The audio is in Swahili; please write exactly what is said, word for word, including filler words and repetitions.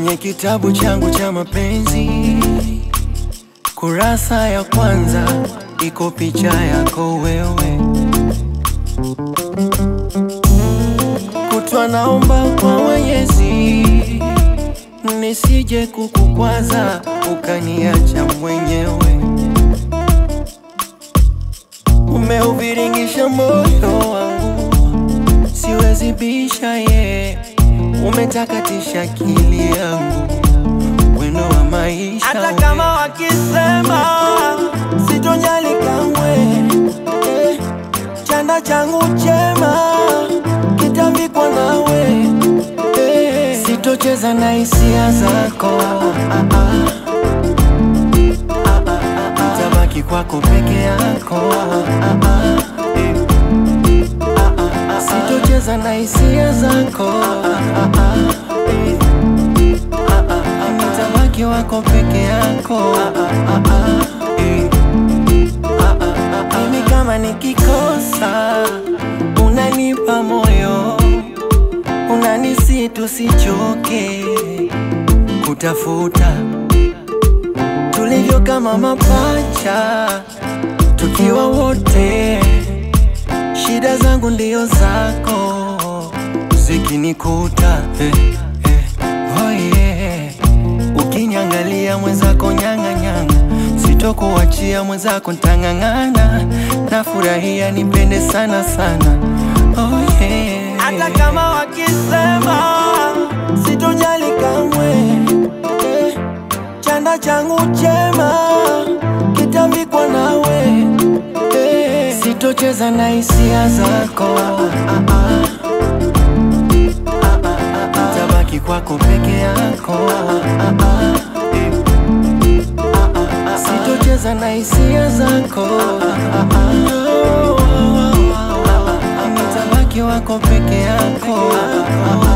Kwenye kitabu changu cha mapenzi, kurasa ya kwanza iko picha yako wewe. Kutwa naomba kwa Mwenyezi nisije kukukwaza ukaniacha mwenyewe. Umeuviringisha moyo wangu, siwezi bisha ye. Umetakatisha akili yangu, wino wa maisha. Hata kama wakisema sitojali kamwe, eh, chanda changu chema kitavikwa nawe, eh, sitocheza na hisia zako. ah, ah, ah. Nitabaki kwako peke yako. ah, ah, eh. Sitocheza na hisia zako. ah, ah, eh. Nitabaki wako peke yako. ah, ah, eh. Mimi kama nikikosa unanipa moyo, unanisi tusichoke kutafuta tulivyo kama mapacha tukiwa wote. Shida zangu ndio zako zikinikuta, eh, eh, oh yeah. Ukiniangalia mwenzako nyanga nyanga, sitokuachia mwenzako ntangangana. Nafurahia nipende sana sana, oh yeah. Hata kama wakisema sitojali kamwe, eh, chanda changu chema kitavikwa nawe, eh, sitocheza na hisia zako. ah, ah, ah. Nitabaki kwako peke yako. ah, ah, eh. Sitocheza na hisia zako. ah, ah. Nitabaki wako peke yako.